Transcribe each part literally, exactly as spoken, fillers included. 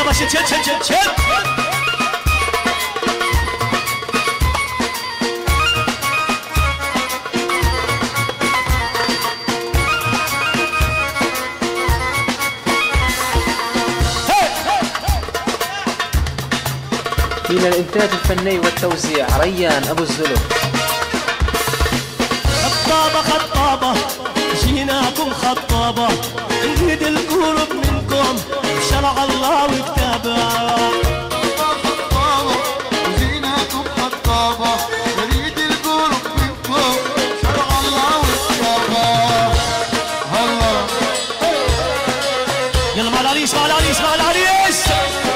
يلا شد شد شد شد شد إلى الإنتاج الفني والتوزيع ريان أبو الزلف. خطابة خطابة جيناكم خطابة نريد القلوب منكم شرع الله وكتابه. خطابة جيناكم خطابة نريد القلوب منكم شرع الله وكتابه. هلا يلا مع العريس مع العريس مع العريس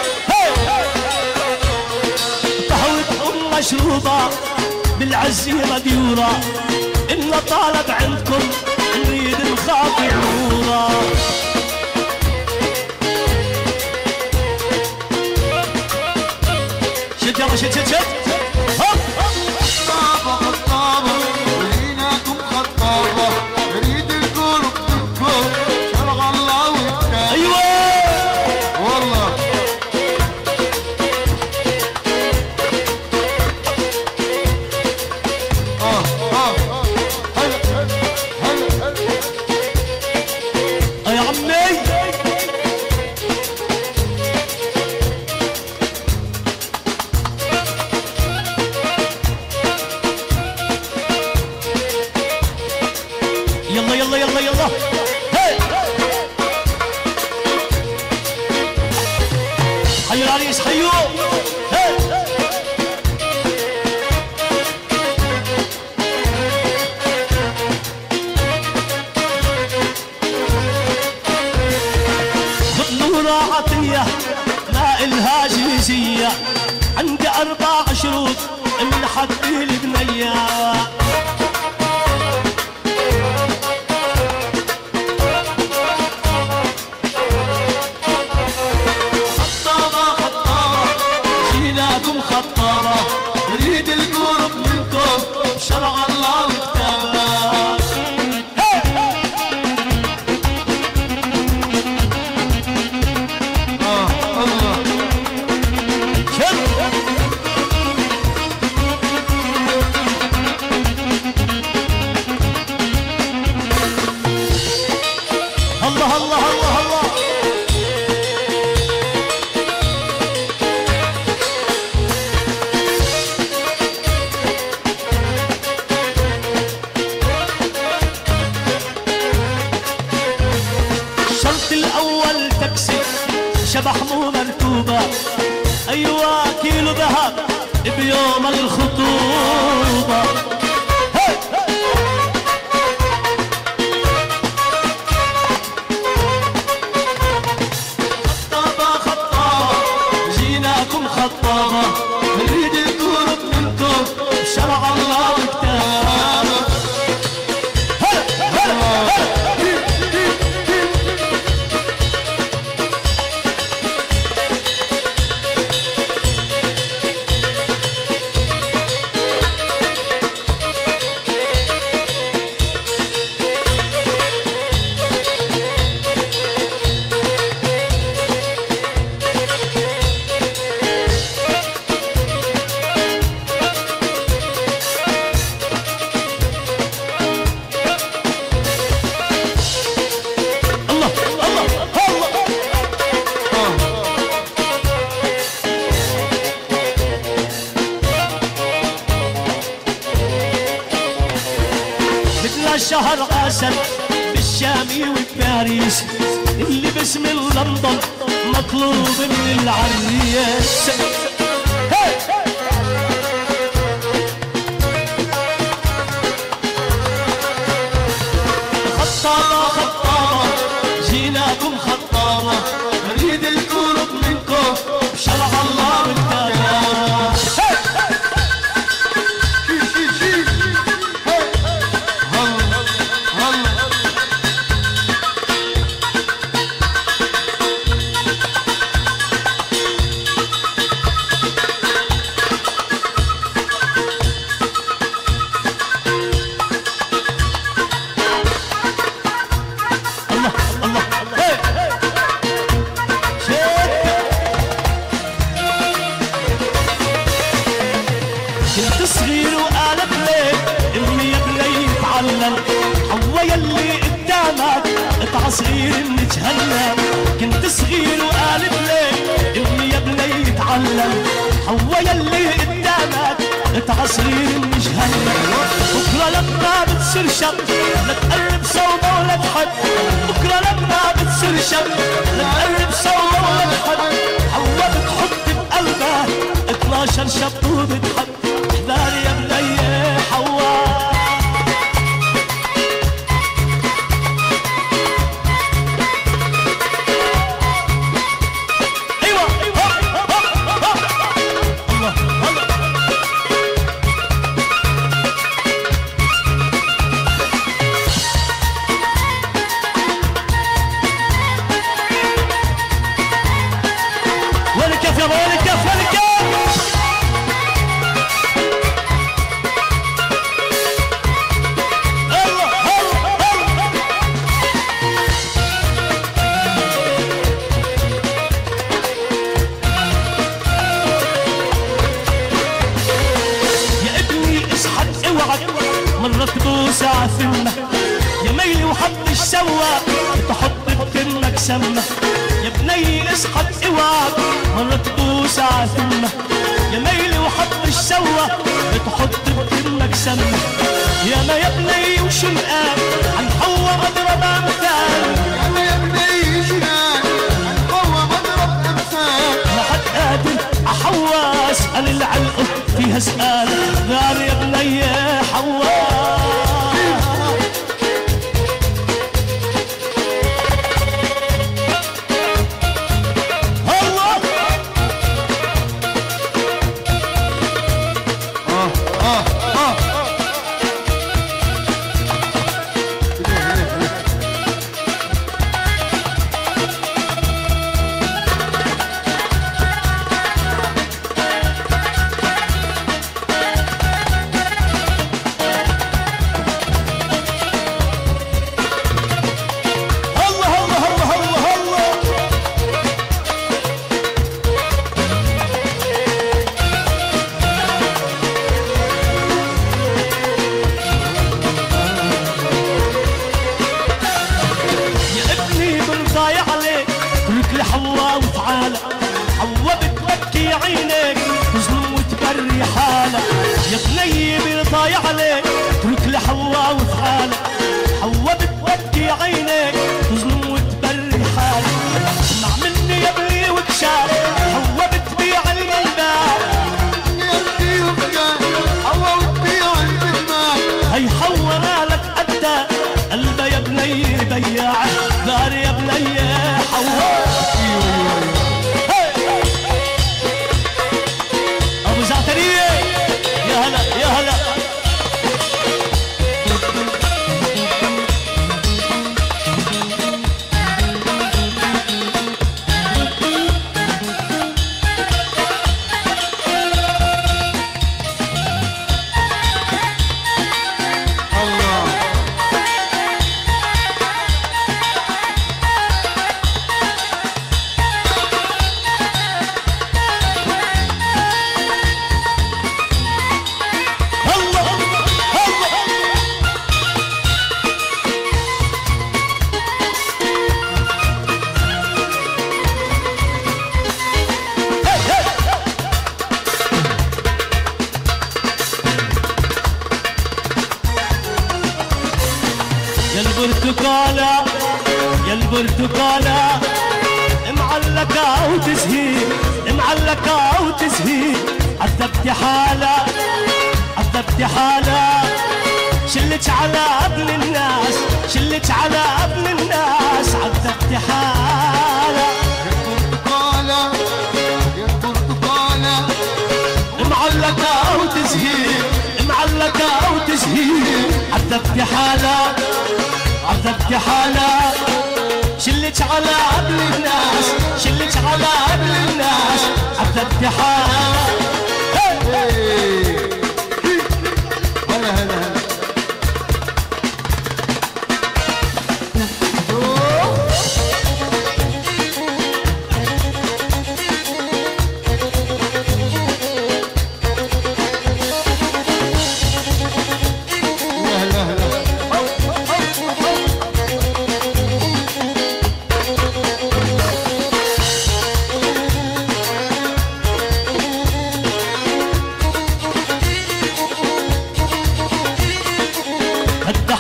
قهوة مشروبة بالعزيمة ديورة إن طالب عندكم نريد نخاطب نورا. شد يلا شد شد شد خطابة خطابة جيناكم خطابة نريد القلوب منكم شرع الله وكتابه. أيوة والله اه اه هلا هلا هلا يا عمي يلا يلا يلا يلا هي حيوا العريس حيوا هي نورة عطية ما إلها جنسية عندي أربع شروط من حد البنية. خطابة خطابة جيناكم خطابة نريد القرب منكم شرع الله وكتابه. اه الله الله الله الله الله الشرط الأول تاكسي شبح مو مركوبة أيوة كيلو ذهب بيوم الخطوبة. خطابة خطابة جيناكم خطابة نريد القرب منكم شرع الله وكتابه. الله الله الله مثل الشهر عسل بالشامي وباريس اللي باسم لندن مطلوب من العريس. خطابة خطابة جيناكم خطابة نريد القرب منكم شرع الله وكتابه. شي شي شي هلا هلا كنت صغير وقالت لي امي يا بني اتعلم، حوا يلي قدامك قطعة صغير نتهنى. كنت صغير وقالت لي امي يا بني اتعلم، حوا يلي قدامك قطعة صغير نتهنى. بكرة لما بتصير شب لا تقرب صوبة ولا تحد، بكرة لما بتصير شب لا تقرب صوبة ولا تحد. حوا بتحط بقلبها اتناشر شب وبتحد، احذر يا بني حوا. مرة تبوس عثمة يا ميلي وحطش سوا تحط بكنك سمة. يا بني اصحى اوعك مرة تبوس عثمة يا ميلي وحطش سوا تحط بكنك سمة. يا ما يا بني وشنقان عن حوا مضرب امثال، يا ما يا بني شنقان عن حوا مضرب امثال. ما حد قادر احوا اسال العلقه فيها سؤال، غار يا بني حوا. حوا وتعالى حوا بتبكي عينك تظلم وتبري حالك. يا بني برضاي عليك اترك لي حوا وتعالى، حوا بتبكي عينك تظلم وتبري حالك. اسمع مني يا بني وكشاف حوا بتبيع المنبار، يا بني وكشاف حوا بتبيع المنبار. هي حوا مالك قدها قلبها يا بني بياعة، دار يا بني حوا. ابو زعترية يا هلا يا هلا. يا البرتقالة يا البرتقالة معلقة وتزهير، معلقة وتزهير. عذبتي حالة عذبتي حالة، شلت على ابن الناس شلت على ابن الناس. عذبتي حالة يا البرتقالة يا البرتقالة معلقة وتزهير، معلقة وتزهير. عذبتي حالة عذبتي حالة، شلت على ابن الناس شلت على ابن الناس. عذبتي حالة هلا هلا هلا.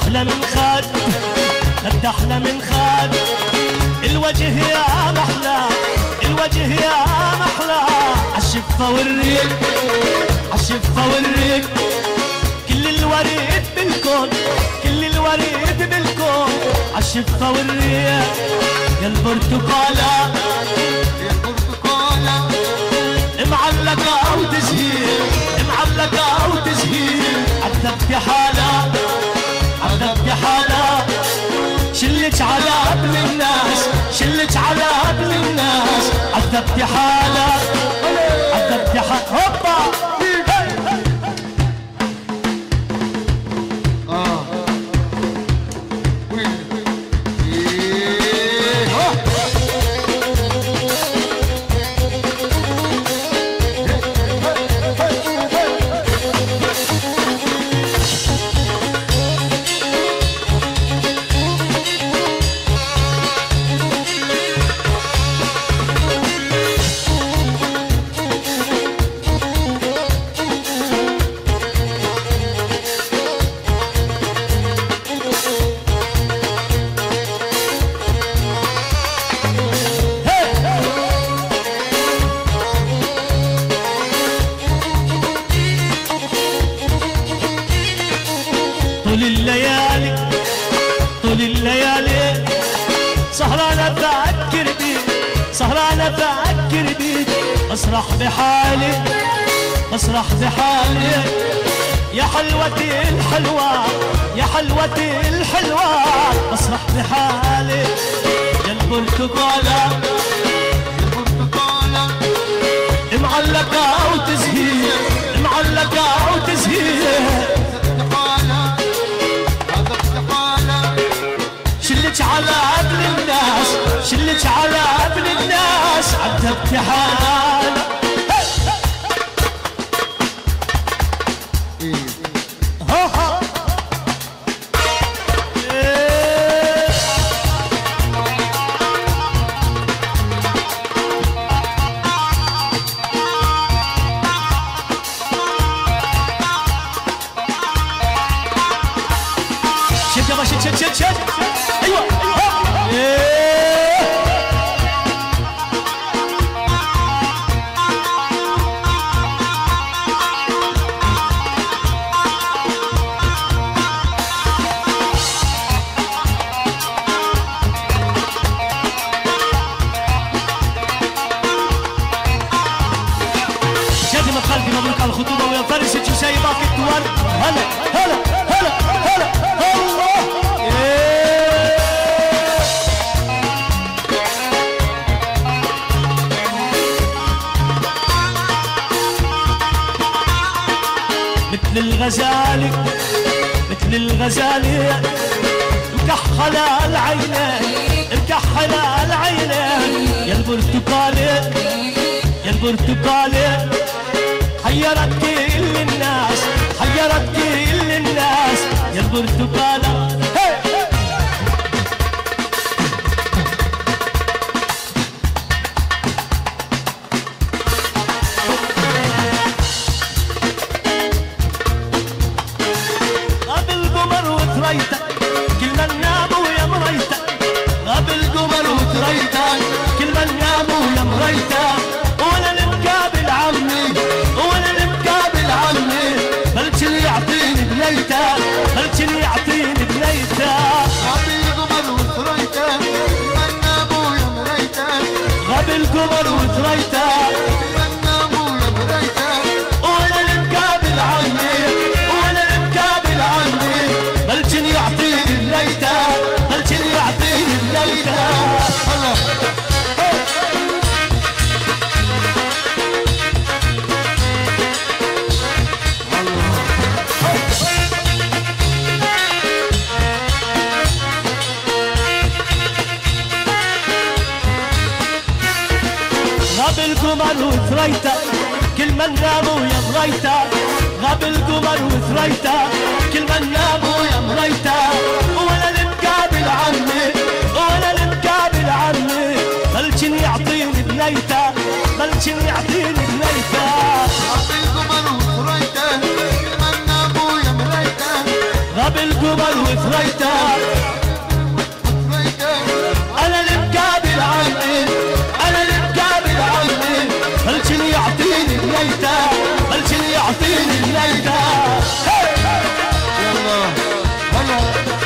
أحلى من خد خد أحلى من خد الوجه يا محلى الوجه يا محلى عالشفة والريق عالشفة والريق كل الوريد بالكون كل الوريد بالكون عالشفة والريق يا البرتقالة يا البرتقالة معلقة أو تزهير معلقة أو تزهير عذبت حالة عذبت حالة شلت على قبل الناس شلت على قبل الناس عذبت حالة عذبت حالة هوبا اه وين ايه اه طول الليالي طول الليالي سهرانة بفكر بيك سهرانة بفكر بيك أسرح بحالي أسرح بحالي يا حلوتي الحلوة يا حلوتي الحلوة أسرح بحالي يا البرتقالة البرتقالة معلقة أو تزهير معلقة أو تزهير استقالة هذا استقالة شلت على قبل الناس شلت على قبل الناس عذبت حالة ايه ها ها إيه. شد يابا شد شد شد شد ايوه ها. إيه. شادي من قلبي مبروك على الخطوبة ويا فارس الجسايبة في الدوار هلا هلا هلا هلا الله إيه. مثل الغزالي مثل الغزالي مكحلة العينين مكحلة العينين يا البرتقالي يا البرتقالي حيرت كل الناس حيرت كل الناس يا البرتقالة غاب القمر وثريته كل من ناموا يا مريته غاب القمر وثريته كل من ناموا يا مريته وانا المقابل عمي وانا المقابل عمي بلشن يعطيني بليته بلشن يعطيني بليته غاب القمر وثريته من ابويا مريته غاب القمر وثريته من ابويا مريته وانا المقابل عمي وانا المقابل عمي بلشن يعطيني بليته بلشن يعطيني بليته هلا غاب القمر وثريته كل من ناموا يا مريته غاب القمر وثريته كل من ناموا يا مريته وانا المقابل عمي وانا المقابل عمي بلشن يعطيني بنيته بلشن يعطيني بنيته غاب القمر وثريته من ابويا مريته غاب القمر وثريته ثريته انا اللي مقابل عمي انا اللي مقابل عمي الجن يعطيني الليته الجن يعطيني الليته يلا هلا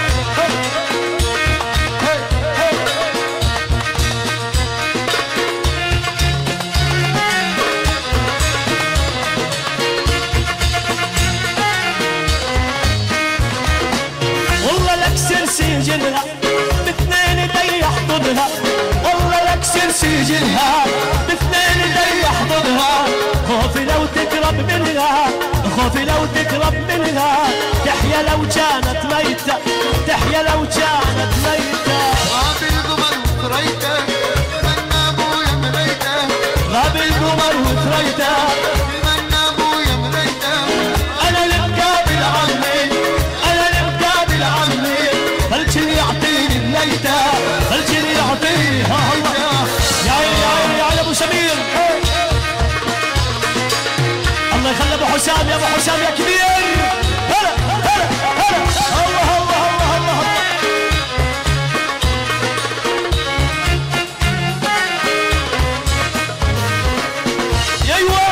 والله لكسر سجنها باثنين ايدي يحضنها والله لكسر سجنها باثنين ايدي يحضنها خوفي لو تقرب منها خوفي لو تقرب منها تحيا لو كانت ميتة تحيا لو كانت ميتة غاب القمر وثريته من ابويا مليته غاب القمر وثريته من ابويا مليته انا اللي مقابل عمي انا اللي مقابل عمي الجن يعطيني الليته الجن يعطيها الله يا عيني يا عيني يا عيني ابو سمير الله يخلي ابو حسام يا ابو حسام يا كبير هلا هلا هلا الله الله الله الله يا ايوه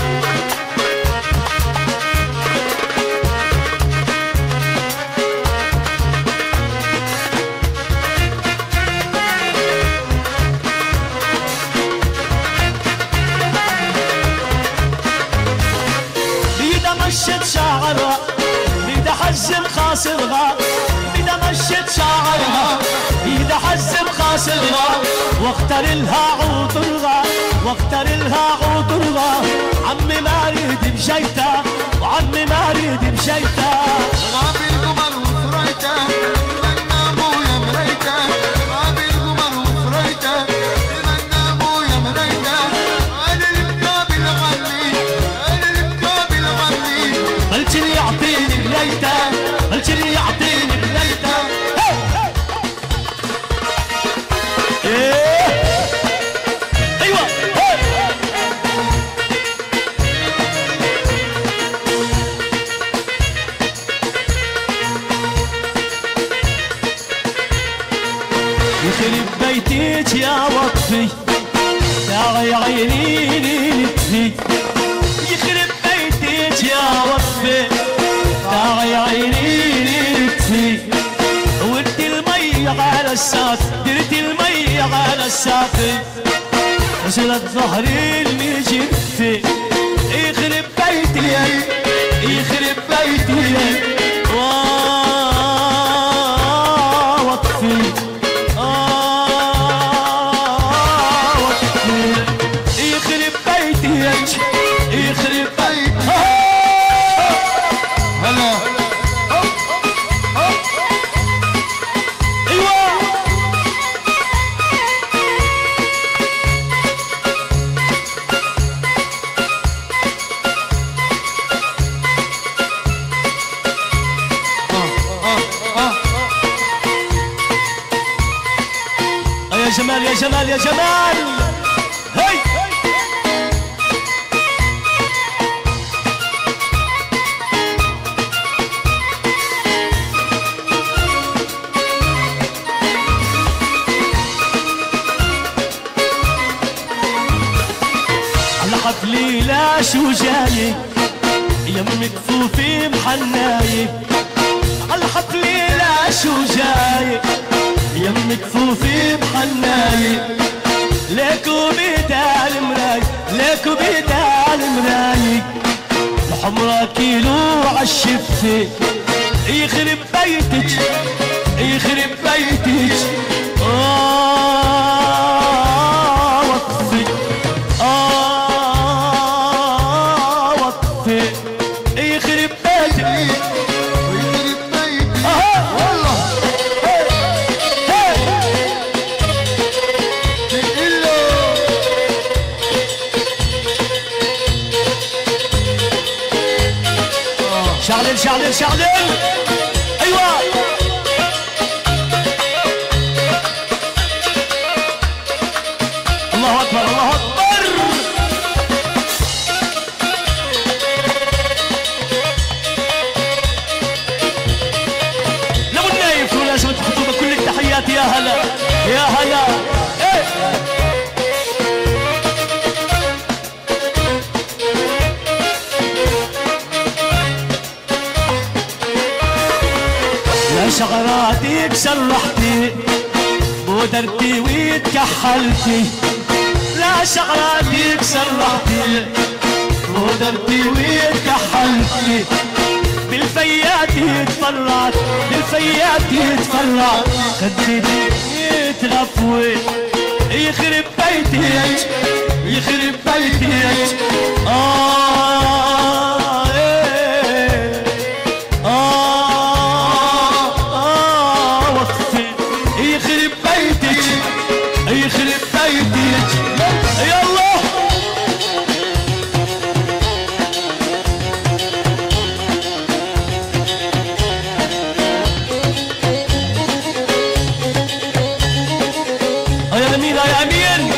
بيدا مشت شعرها بيدا حزم خاصرها بيدا مشت شعرها بيدا حزم خاصرها واختار لها عطرها واختار لها عطرها عمي ما اريد بجيتها وعمي ما اريد بجيتها غاب القمر وثريته من ابويا مليته غاب القمر وثريته من ابويا مليته انا اللي مقابل غني انا اللي مقابل غني الجن يعطيني الليته الجن يعطيني الليته ايه ايوه يخرب بيتك يا وطفي يا عينيني نتفي يخرب بيتك يا وطفي يا عينيني نتفي ودي المي على الساق درت المي على الساقي نزلت ظهري اللي جبتي يخرب بيتي يخرب بيتي وطفي يخرب بيتي يخرب بيتي هلا ايوه يا جمال يا جمال يا جمال هي على حفلي لا شو جاي يم كفوفي محناي على حفلي لا شو جاي يم كفوفي محناي ليكو بيدال مراي ليكو بيدال مراي الحمرا كيلو عالشفة يخرب بيتك يخرب بيتك آه وطفي آه وطفي يخرب بيتك ويخرب بيتي آه والله تقله شعلل شعلل شعلل ايوه الله اكبر الله اكبر لابو النايف شغراتك سرحتي بودرتي ويتكحلتي لا شغراتك سرحتي بودرتي ويتكحلتي بالفيات يتفرعت بالفيات يتفرعت خدتي يتغفوي يخرب بيتك يخرب بيتك آه إيه آه آه وقفي يخرب بيتك يخرب بيتك يلا يا أمير يا أمير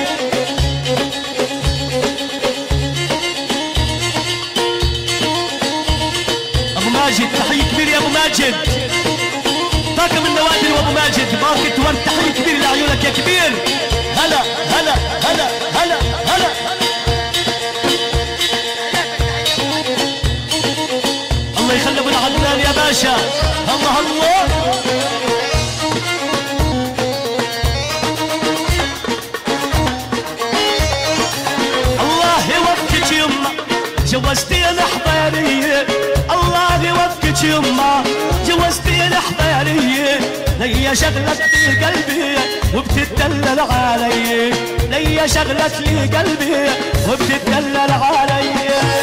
أبو ماجد تحية كبيرة يا أبو ماجد طاقم النوادر وأبو ماجد باكت ورد تحية كبيرة لعيونك يا كبير هلا هلا هلا هلا هلا الله يخلي أبو العدنان يا باشا الله الله جوزتي الحضارية الله يوفقك يما جوزتي الحضارية ليا شغلت لي قلبي وبتدلل علي ليا شغلت لي قلبي وبتدلل علي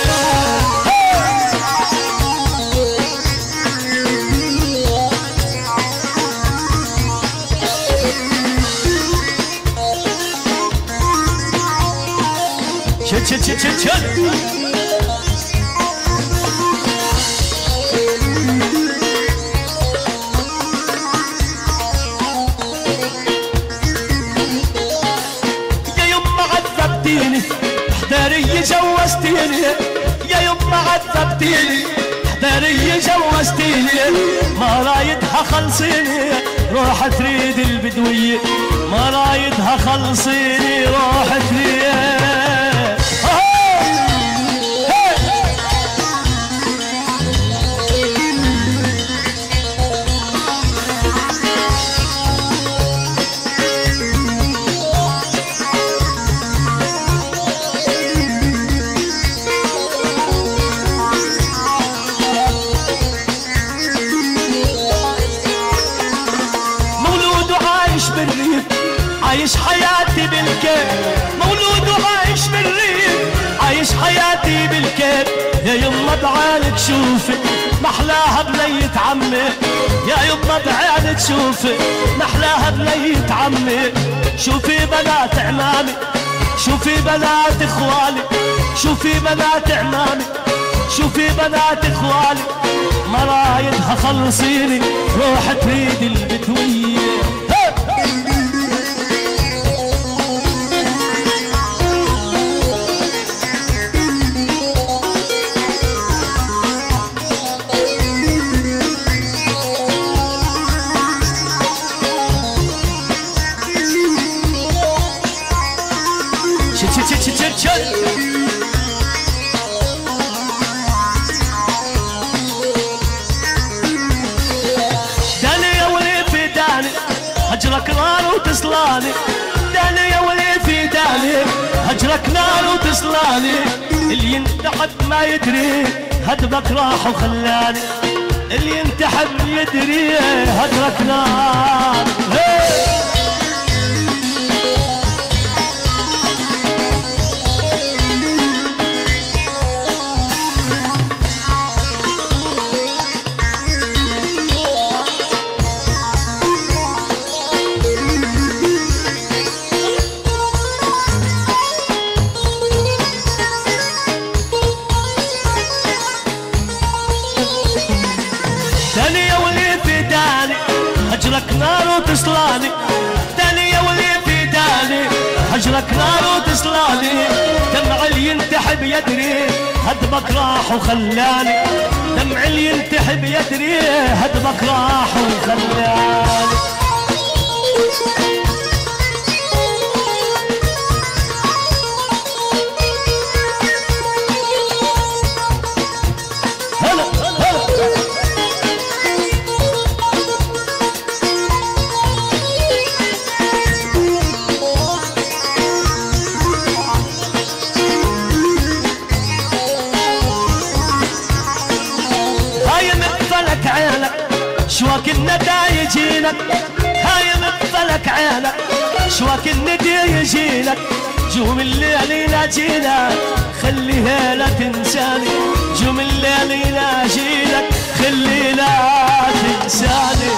شد شد شد شد شد حضاري جوزتيني يا يما عذبتيني حضاري جوزتيني ما رايدها خلصيني روح تريد البدوية ما رايدها خلصيني روح تريد عايش حياتي بالكيف مولود وعايش بالريف عايش حياتي بالكيف يا يما بعينك شوفي محلاها بلية عمي يا يما بعينك شوفي محلاها بلية عمي شوفي بنات عمامي شوفي بنات اخوالي شوفي بنات عمامي شوفي بنات اخوالي مرايدها خلصيني روح تريد البدوية هجرك نار وتصلاني داني يا ولي في داني هجرك نار وتصلاني اللي ينتحب ما يدري هدبك راح وخلاني اللي ينتحب يدري هجرك نار هجرك نار وتصلاني داني يا ولي في داني هجرك نار وتصلاني دمع اللي ينتحب يدري هدبك راح وخلاني دمع اللي ينتحب يدري هدبك راح وخلاني هلا هلا شواك الندى يجيلك هاي مقفلك عينك شواك الندى يجيلك جوم الليل يناجيلك خليها لا تنساني جوم الليل يناجيلك خلي لا تنساني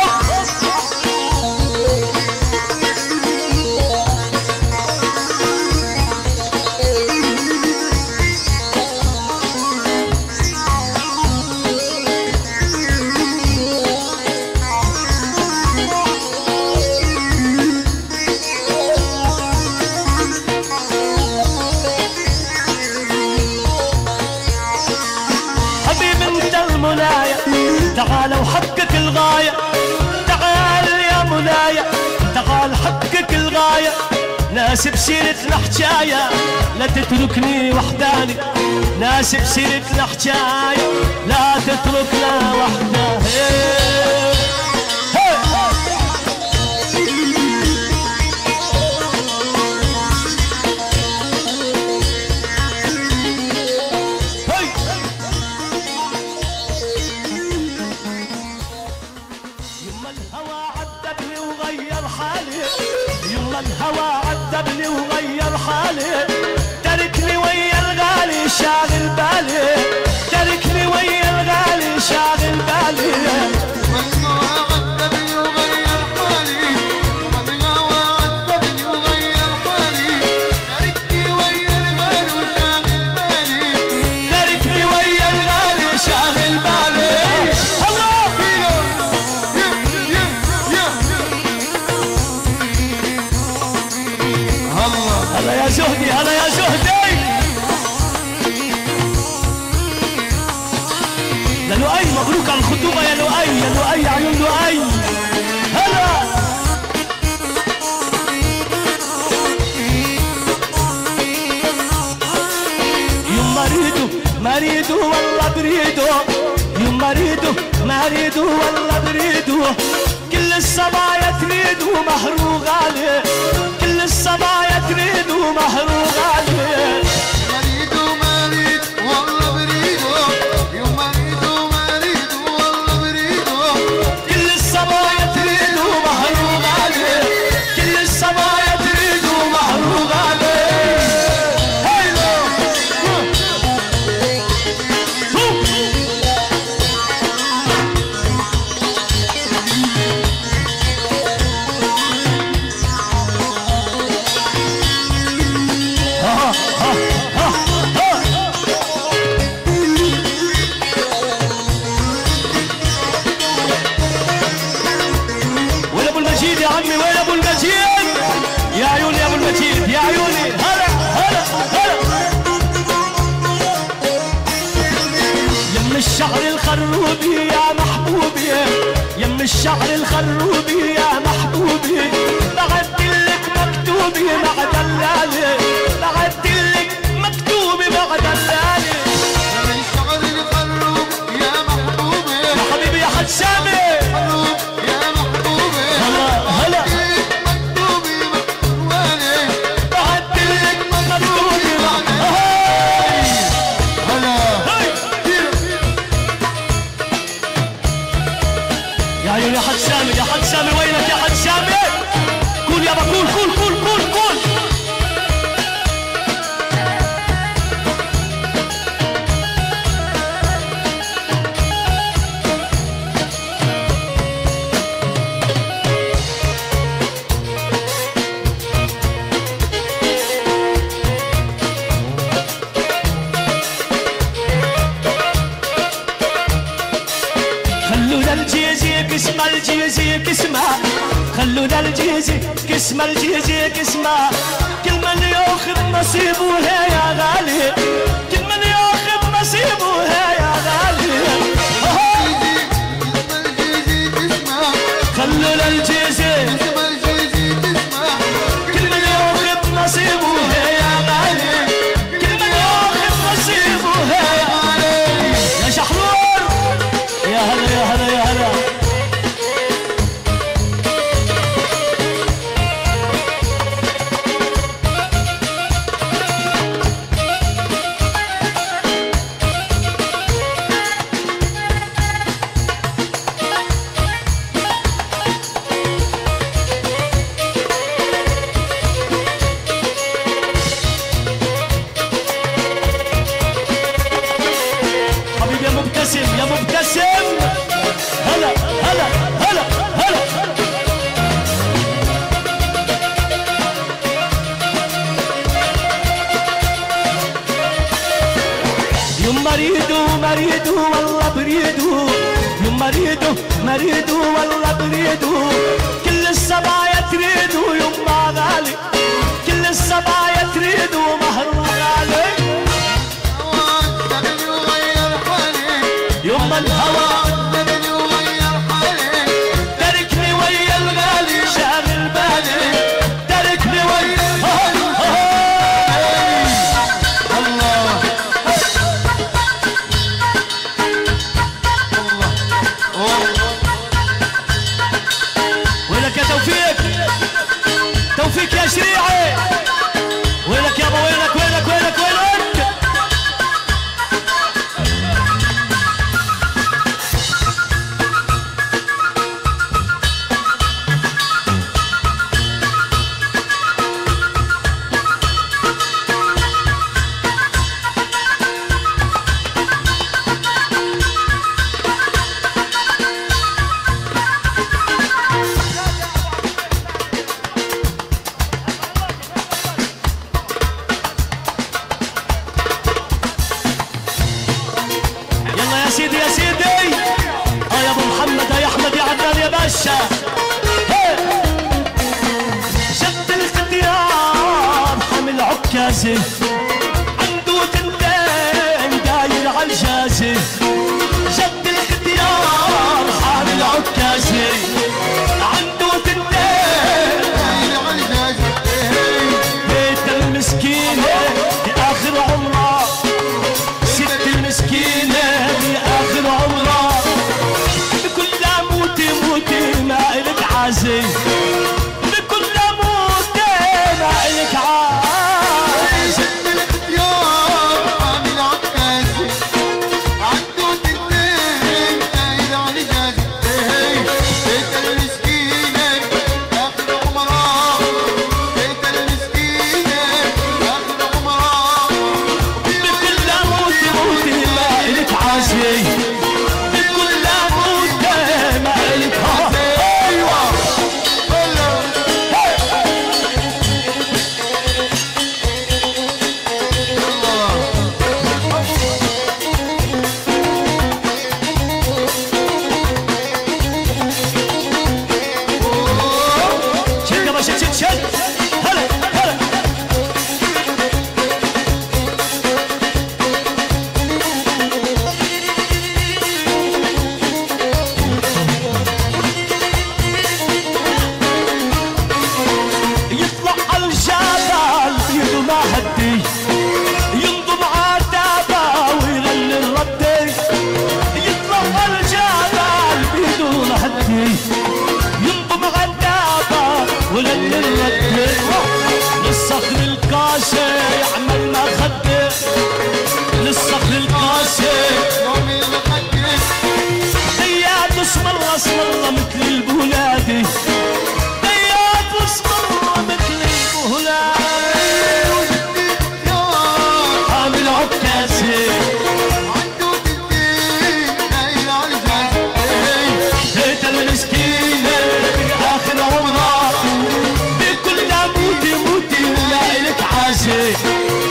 تعال وحقق الغاية تعال يا منايا تعال حقق الغاية ناس بسيرتنا حجاية لا تتركني وحداني ناس بسيرتنا حجاية لا تتركنا وحداني الهوى عذبني وغير حالي تركني ويا الغالي شاغل بالي تركني ويا الغالي شاغل بالي الهوى عذبني وغير حالي الهوى عذبني وغير حالي تركني ويا الغالي وشاغل بالي تركني ويا الغالي شاغل بالي الله هلا يا زهدي هلا يا زهدي يا لؤي مبروك على الخطوبة يا لؤي يا لؤي عيون لؤي هلا يوم مريدو مريدو والله بريدو يوم مريدو مريدو والله بريدو كل الصبايا تريدو مهرو غالي كل الصبايا تريدو مهرو غالي مريدو مريد والله بريدو يوم مريدو مريد والله بريدو كل الصبايا تريدو مهرو غالي كل الصبايا تريدو مهرو غالي هيلو وين ابو المجيد يا عمي وين ابو المجيد يا عيوني يا ابو المجيد يا عيوني هلا هلا هلا يم الشعر الخروبي يا محبوبي يم الشعر الخروبي يا محبوبي بعت لك مكتوبي مع دلالي بعت لك مكتوبي مع دلالي من شعر الخروب يا محبوبي يا حبيبي يا حج سامي خروب يا محبوبي هلا هلا مكتوبي مكتوبي بعت لك مكتوبي مع هلا يا عيوني يا حج سامي يا حج سامي وينك يا حج سامي قول يابا قول قول قول قول قول خلونا الجيزي قسمة الجيزي قسمة خلونا الجيزي قسمة الجيزي قسمة كل من ياخذ نصيبه هي يا غالي كل من ياخذ نصيبه هي يا غالي الجيزي تسمع خلونا الجيزي اسم الجيزي تسمع كل من ياخذ نصيبه هي يا غالي كل من ياخذ نصيبه هي يا غالي يا شحرور يا هلا يا هلا يا هلا مبتسم يا مبتسم. هلا هلا هلا هلا يوم مريدو مريدو والله بريدو، يوم مريدو مريدو والله بريدو، كل الصبايا تريدو يما غالي، كل الصبايا تريدو مهر غالي. يما الهوى تركني ويا الغالي شاغل بالي، تركني ويا الله. وينك يا توفيق، توفيق يا شريعي، وينك يابا وينك وينك وينك وينك. يا سيدي يا سيدي اه يا ابو محمد يا احمد يا عدنان يا باشا. شد الاختيار حامل عكازي، عنده تنتين داير عالجازي. شد الاختيار حامل عكازي، عنده تنتين داير عالجازي. بيت المسكينة لآخر عمره، ست المسكينة لآخر عمره، بكل موتي موتي ما إلك عازي، بكل موتي ما إلك عازي. شد الاختيار عامل عكازي، عنده تنين داير عالجازي. بيت المسكينة آخر عمره، بيت المسكينة آخر عمره، بكل موتي موتي ما إلك عازي، بكل موتي ما إلك عازي. ايوه شد يا باشا شد شد. هلا هلا يطلع عالجبل بيده ما هدي، ينضم عتابة ويغني الردي. يطلع عالجبل بيده ما هدي، ينضم عتابة ويغني الردي. للصخر القاسي يعمل ما خدي، للصخر القاسي يومي المخدر ديات اسم الله اسم الله مثل البولادي، ديات اسم الله مثل البولادي. عامل عكازي، عنده تنين داير عالجازي. بيت المسكينة آخر عمره، بكل موتي موتي ولا إلك عازي.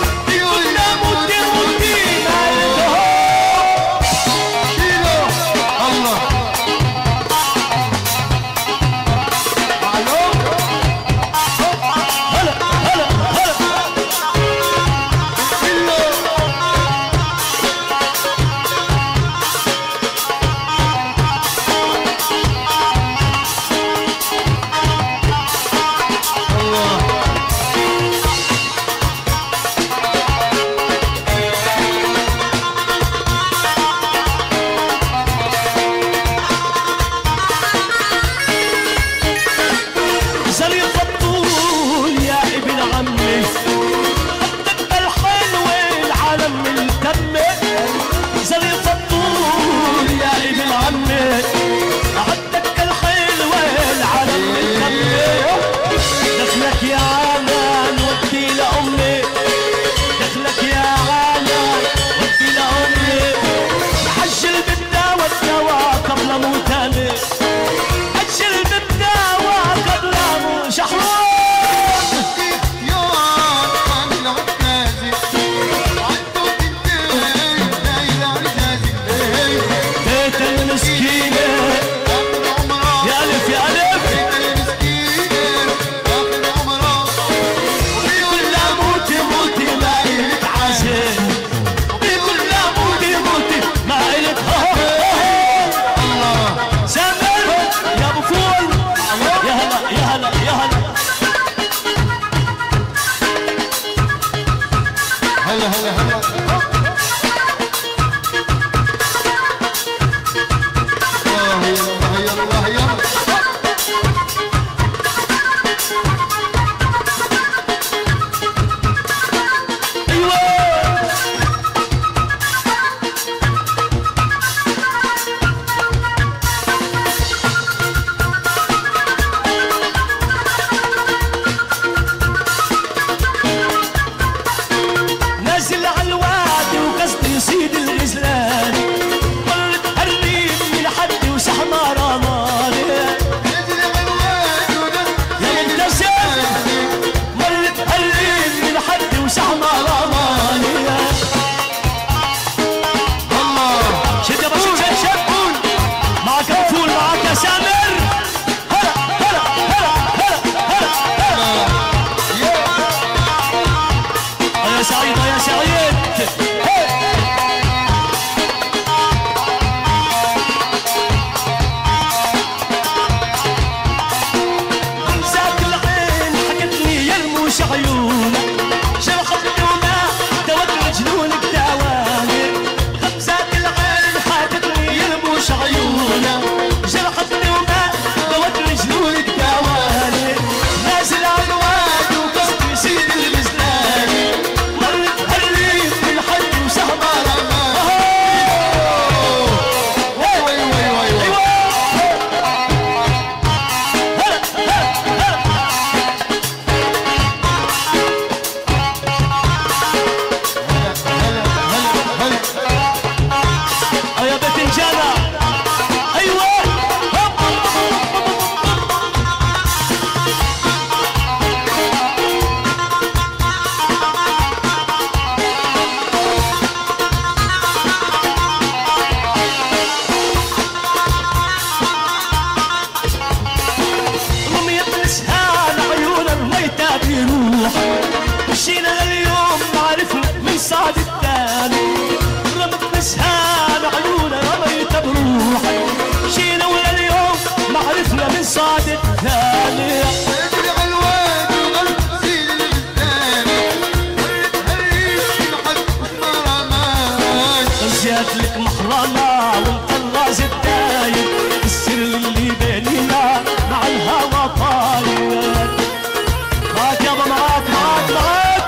ايوه مشينا اليوم عرفنا من صعد التاني رمت نسهان عيونا رميت بروحي مشينا واليوم ما عرفنا من صعد التاني اجري على الواد وغلط زين الثاني هريت محد ما رماش زياد لك محرمة والطراز الدايم السر اللي بيننا مع الهوى طاير معاك يابا معاك معاك معاك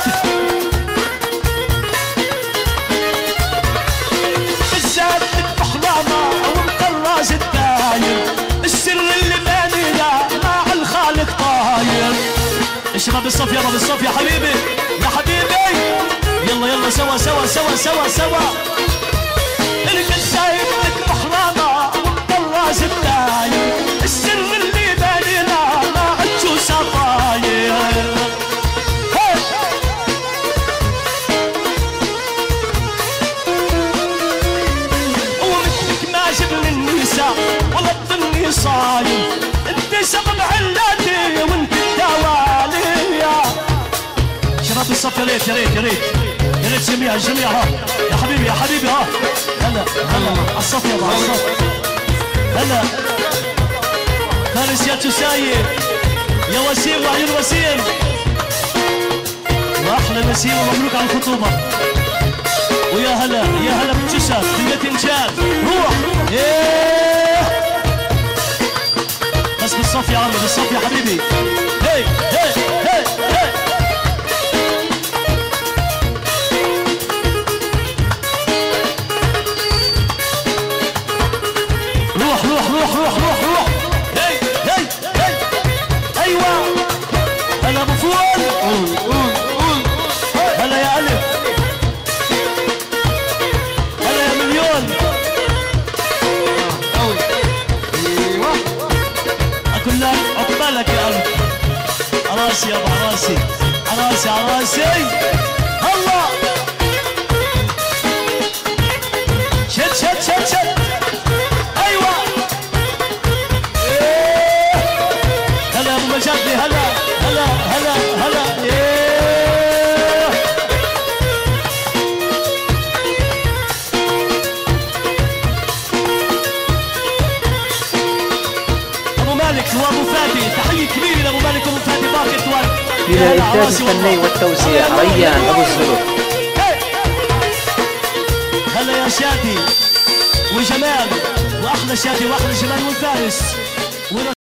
بالذات محرمة والطراز الدايم السر اللي بيننا مع الخالق طاير اشرب الصف يابا بالصف يا حبيبي يا حبيبي يلا يلا سوا سوا سوا سوا سوا الكل شايف لك محرمة والطراز الدايم السر اللي بيننا ما عدتو صفاير ومثلك ما جبني النساء ولا الظني صايم انت سبب علاتي وانت الدوالي شباب الصف يا ريت يا ريت يا ريت يا ريت جميع الجميع ها يا حبيبي يا حبيبي ها هلا هلا على الصف يابا على الصف هلا فارس يا تسايب يا وسيم وعيون وسيم واحلى نسيم ومبروك على الخطوبه ويا هلا يا هلا بتشسى بنت انشاد روح ايه بس بالصف يا عم بالصف يا حبيبي هي هي هي هي روح روح روح روح روح روح هي هي هي ايوه هلا ابو فؤاد قول قول قول هلا يا الف هلا يا مليون قوي ايوه اقول لك عقبالك يا الف عراسي يابا عراسي عراسي عراسي الله شد شد شد شد ايوه إيه. هلا يا ابو مجدي هلا هلا هلا هلا إيه. ابو مالك وابو فادي تحيه كبيره لابو مالك وابو فادي باقي توالك إلى الإنتاج الفني والتوزيع ريان أبو الزرق. هلا يا شادي وجمال واحلى شادي واحلى جمال والفارس